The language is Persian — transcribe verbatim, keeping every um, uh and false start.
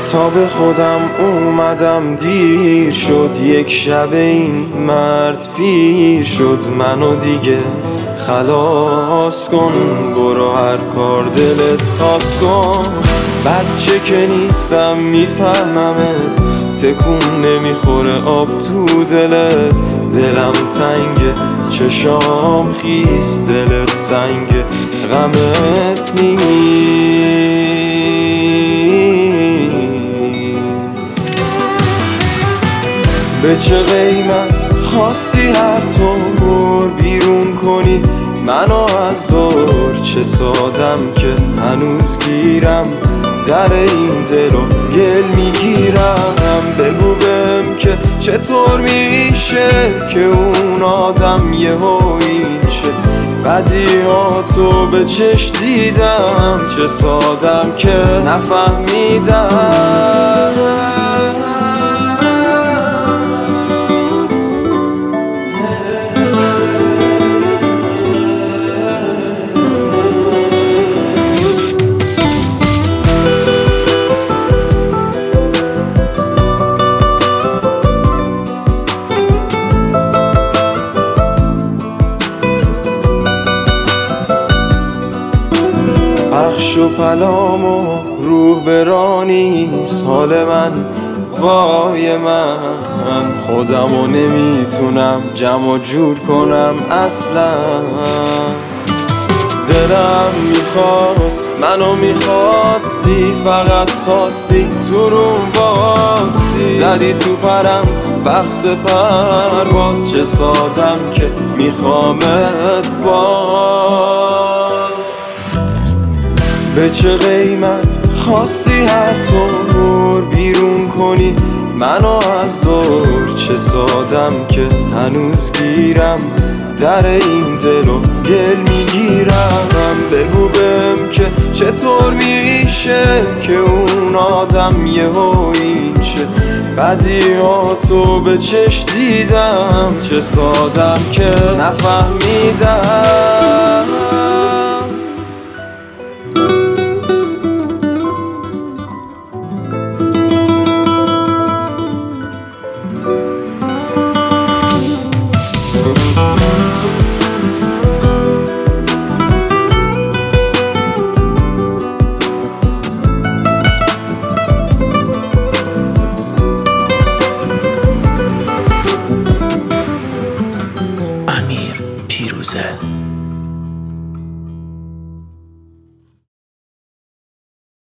تا به خودم اومدم دیر شد، یک شب این مرد پیر شد. منو دیگه خلاص کن، برو هر کار دلت خواست کن. بچه که نیستم میفهممت، تکون نمیخوره آب تو دلت. دلم تنگه چشام خیس، دلت سنگه غمت نیست. به چه قیمت خواستی هر طور بیرون کنی منو از دور؟ چه سادم که هنوز گیرم در این دلو گل میگیرم. بگو بهم که چطور میشه که اون آدم یهو این شه؟ بدیهاتو به چش دیدم، چه سادم که نفهمیدم. پخش و پلام و روح برانیست حال من، وای من. خودمو نمیتونم جمع جور کنم اصلا. دلم میخواست منو میخواستی، فقط خواستی تو روم واستی. زدی تو پرم وقت پرواز، چه سادم که میخوامت باز. به چه قیمت خواستی هر طور بیرون کنی منو از دور؟ چه سادم که هنوز گیرم در این دلو گل میگیرم. بگو بهم که چطور میشه که اون آدم یهو این شه؟ بدیهاتو به چش دیدم، چه سادم که نفهمیدم. امیر پیروزه.